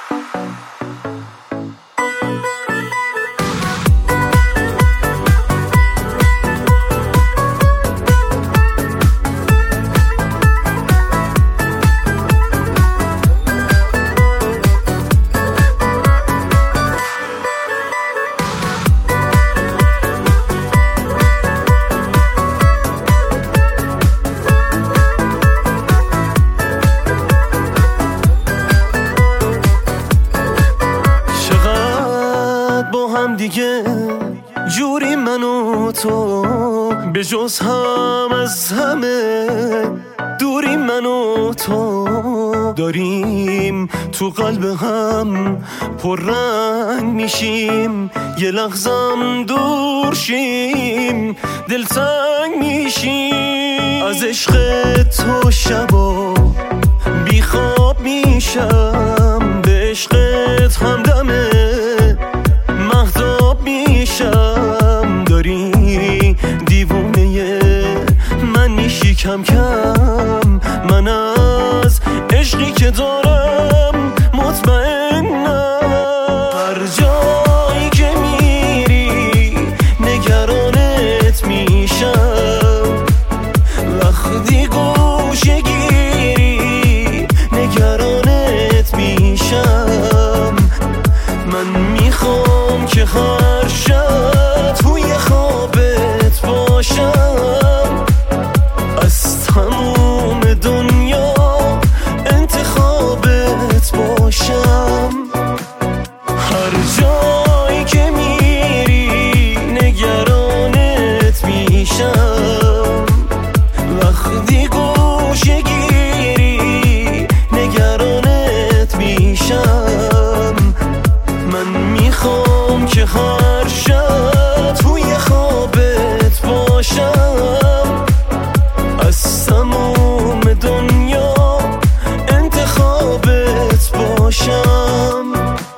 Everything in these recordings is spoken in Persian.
دیگه جوری من و تو به جز هم از همه دوری، من و تو داریم تو قلب هم پررنگ میشیم، یه لحظم دور شیم دلتنگ میشیم. از عشق تو شبا بیخواب میشم، به عشقت همدمه مهتاب میشم. داری دیوونه من میشی کم کم، من از عشقی که دارم مطمئنم. هر جایی که میری نگرانت میشم، وقتی گوشه گیری نگرانت میشم. من میخوام که هر شب توی خوابت باشم، از تموم دنیا انتخابت باشم. هر جایی که میری نگرانت میشم، وقتی گوشه گیری نگرانت میشم. من میخوام که هر شب توی خوابت باشم، از تموم دنیا انتخابت باشم.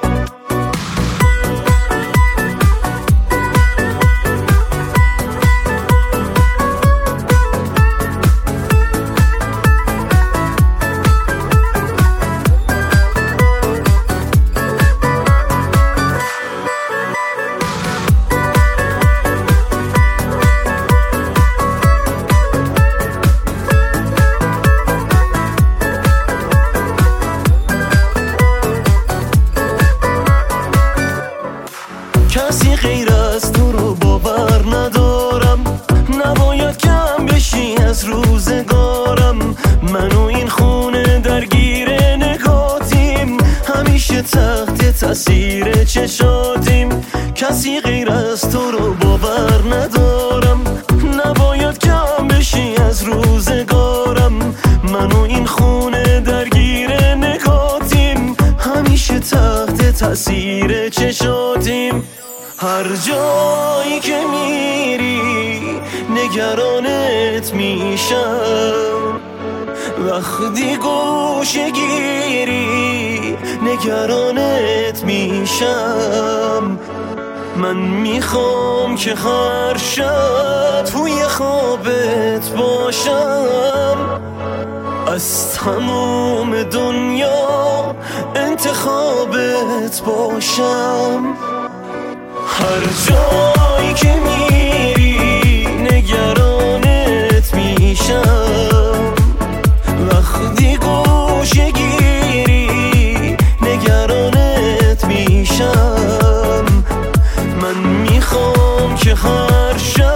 کسی غیر از تو رو باور ندارم، نباید کم بشی از روزگارم. من و این خونه درگیر نگاتیم، همیشه تحت تاثیر چشاتیم. کسی غیر از تو رو باور ندارم، نباید کم بشی از روزگارم. من و این خونه درگیر نگاتیم، همیشه تحت تاثیر چشاتیم. هر جایی که میری نگرانت میشم، وقتی گوشه گیری نگرانت میشم. من میخوام که هر شب توی خوابت باشم، از تموم دنیا انتخابت باشم. هر جایی که میری نگرانت میشم، وقتی گوشه گیری نگرانت میشم. من میخوام که هر شب